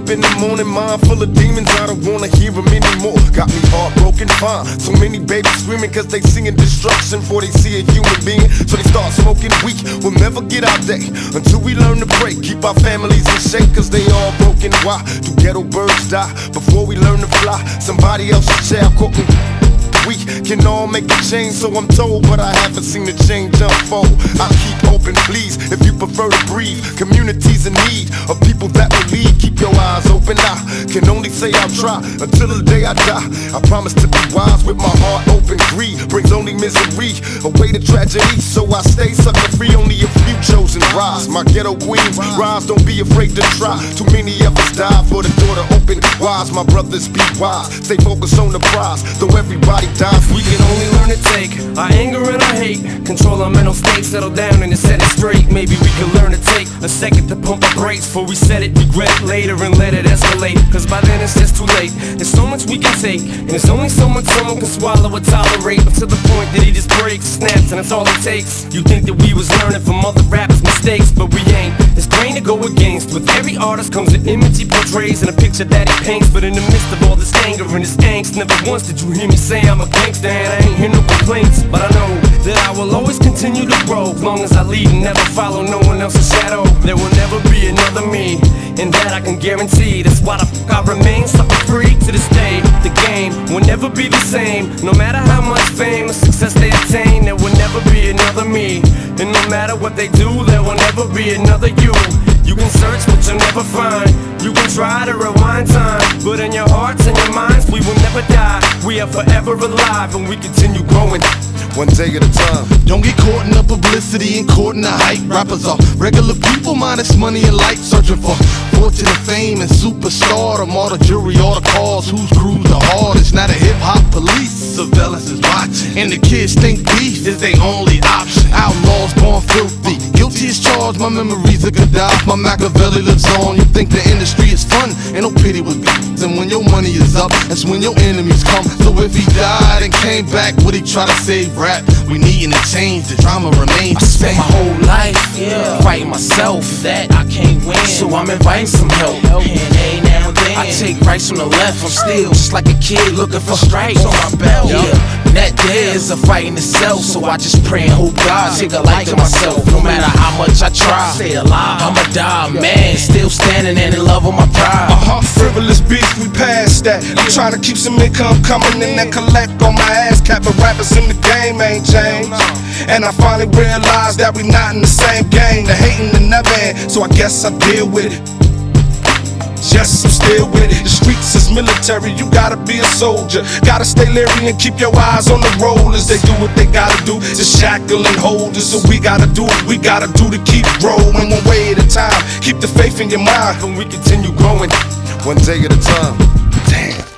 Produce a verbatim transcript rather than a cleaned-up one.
up in the morning, mind full of demons, I don't wanna hear them anymore. Got me heartbroken, fine. So many babies screaming cause they seeing destruction before they see a human being. So they start smoking weed, we'll never get our day until we learn to break. Keep our families in shape cause they all broken. Why do ghetto birds die before we learn to fly? Somebody else's child cooking. We can all make a change, so I'm told, but I haven't seen the change unfold. I'll keep open, please, if you prefer to breathe. Communities in need of people that will lead. Keep your eyes open, I can only say I'll try until the day I die. I promise to be wise with my heart open. Greed brings only misery, away to tragedy, so I stay sucker free. Only a few chosen rise. My ghetto queens rise, don't be afraid to try. Too many of us die for the door to open wise. My brothers be wise, stay focused on the prize, though everybody dies. We can only learn to take our anger and our hate, control our mental state, settle down and set it straight. Maybe we can learn to take a second to pump our brakes before we set it, regret it later and let it escalate. Cause by then it's just too late. There's so much we can take, and there's only so much someone can swallow or tolerate. But to the point that he just breaks, snaps, and that's all it takes. You think that we was learning from other rappers' mistakes, but we ain't. It's grain to go against. With every artist comes an image he portrays and a picture that he paints. But in the midst of all this anger and this angst, never once did you hear me say I'm a gangster. And I ain't hear no complaints, but I know that I will always continue to grow. As long as I lead and never follow no one else's shadow, there will never be another me, and that I can guarantee. That's why the f I remain sucker free to this day. The game will never be the same, no matter how much fame or success they attain. There will never be another me, and no matter what they do, there will never be another you. You can search but you'll never find. You can try to rewind time, but in your hearts and your minds we will never die. We are forever alive and we continue growing, one day at a time. Don't get caught in the publicity and caught in the hype. Rappers are regular people minus money and light, searching for fortune and fame and superstardom. All the jury, all the calls, whose crew's the hardest. Now the hip-hop police surveillance is watching, and the kids think beef is their only option. Outlaws born filthy, guilty as charged. My memories of Gaddafi, my Machiavelli lives on. You think the industry is fun, ain't no pity with guns. And when your money is up, that's when your enemies come. So if he died and came back, would he try to save rap? We needin' to change, the drama remains. I spent my whole life yeah. fighting myself, that I can't win, so I'm inviting some help. And every now and then I take rights from the left. I'm still just like a kid looking for stripes on my belt. Yeah. And that there is a fight in itself, so I just pray and hope God take a life to myself. No matter how much I try, stay alive, I'ma die, man. Still standing and in love with my pride. Uh-huh, frivolous beef, we past that. I'm trying to keep some income coming in and collect on my ass cap. But rappers in the game ain't changed, and I finally realized that we not in the same game. The hating will never end, so I guess I deal with it. Yes, I'm still with it. The streets is military, you gotta be a soldier. Gotta stay leery and keep your eyes on the rollers. They do what they gotta do to shackle and hold us. So we gotta do what we gotta do to keep growing, one way at a time. Keep the faith in your mind, and we continue growing, one day at a time. Damn.